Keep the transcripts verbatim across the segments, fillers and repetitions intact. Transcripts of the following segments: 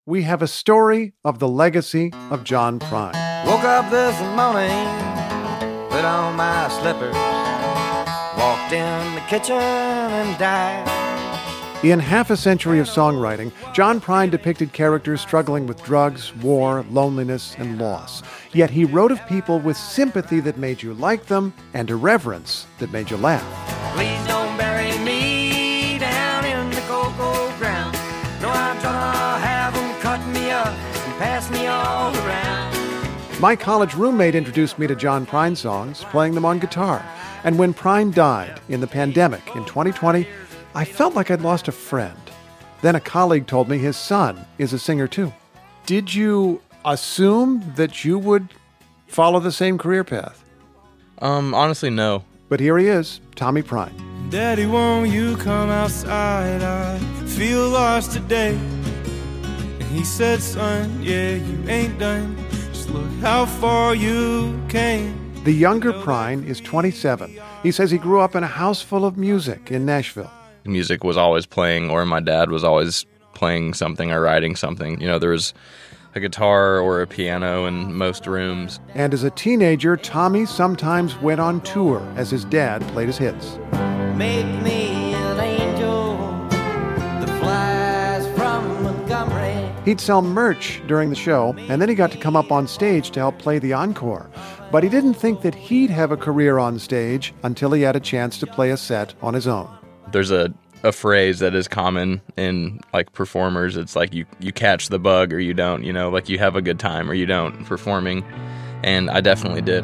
we have a story of the legacy of John Prine. Woke up this morning, put on my slippers, walked in the kitchen and died. In half a century of songwriting, John Prine depicted characters struggling with drugs, war, loneliness, and loss. Yet he wrote of people with sympathy that made you like them and irreverence that made you laugh. Please don't bury me down in the cocoa ground. No, I'm gonna have them cut me up and pass me all around. My college roommate introduced me to John Prine songs, playing them on guitar. And when Prine died in the pandemic in twenty twenty, I felt like I'd lost a friend. Then a colleague told me his son is a singer too. Did you assume that you would follow the same career path? Um, honestly, no. But here he is, Tommy Prine. Daddy, won't you come outside? I feel lost today. And he said, son, yeah, you ain't done. Just look how far you came. The younger Prine is twenty-seven. He says he grew up in a house full of music in Nashville. Music was always playing, or my dad was always playing something or writing something. You know, there was a guitar or a piano in most rooms. And as a teenager, Tommy sometimes went on tour as his dad played his hits. Make me an angel that flies from Montgomery. He'd sell merch during the show, and then he got to come up on stage to help play the encore. But he didn't think that he'd have a career on stage until he had a chance to play a set on his own. There's a, a phrase that is common in like performers. It's like you, you catch the bug or you don't, you know, like you have a good time or you don't performing. And I definitely did.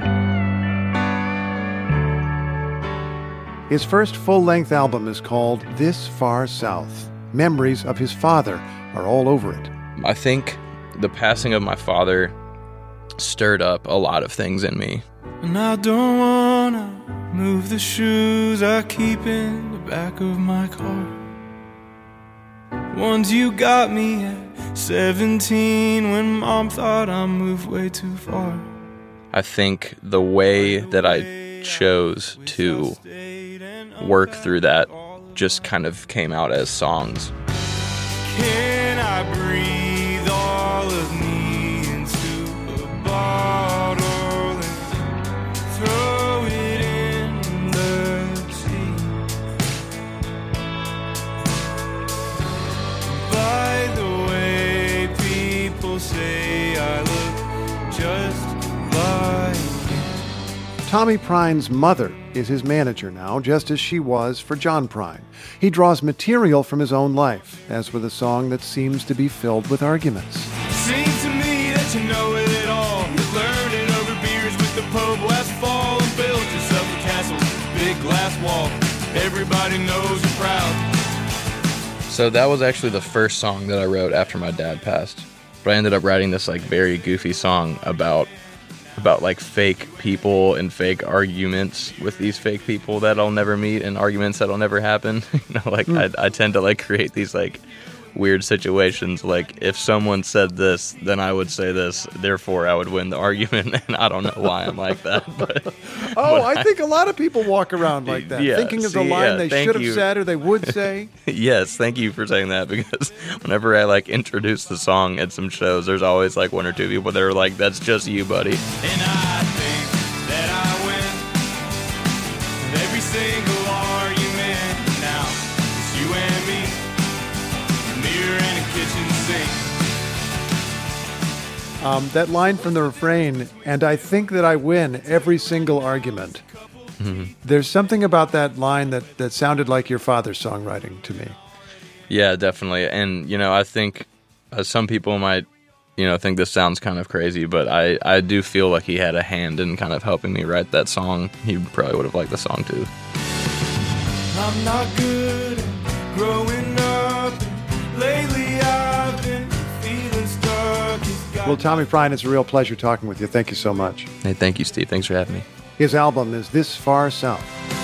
His first full-length album is called This Far South. Memories of his father are all over it. I think the passing of my father stirred up a lot of things in me. And I don't wanna move the shoes I keep in the back of my car. Ones you got me at seventeen when mom thought I moved way too far. I think the way that I chose to work through that just kind of came out as songs. Can I breathe all of me into a bottle and throw it in the sea? By the way, people say I look just like you. Tommy Prine's mother is his manager now, just as she was for John Prine. He draws material from his own life, as with a song that seems to be filled with arguments. Seems to me that you know it all. You're learning over beers with the Pope last fall and built yourself a castle, big glass wall. Everybody knows you're proud. So that was actually the first song that I wrote after my dad passed. But I ended up writing this like very goofy song about about like fake people and fake arguments with these fake people that I'll never meet and arguments that'll never happen. You know, like mm. I, I tend to like create these like weird situations. Like if someone said this, then I would say this. Therefore, I would win the argument. And I don't know why I'm like that. But oh, but, I think a lot of people walk around like that, yeah, thinking of see, the line yeah, they should have you. said or they would say. Yes, thank you for saying that, because whenever I like introduce the song at some shows, there's always like one or two people that are like, "That's just you, buddy." And I think that I win every single argument now. It's you and me, a mirror and a kitchen sink. Um, that line from the refrain, and I think that I win every single argument. Mm-hmm. There's something about that line that, that sounded like your father's songwriting to me. Yeah, definitely. And, you know, I think uh, some people might, you know, think this sounds kind of crazy, but I, I do feel like he had a hand in kind of helping me write that song. He probably would have liked the song, too. I'm not good at growing up. Lately I've been feeling stuck. Well, Tommy Prine, it's a real pleasure talking with you. Thank you so much. Hey, thank you, Steve. Thanks for having me. His album is This Far South.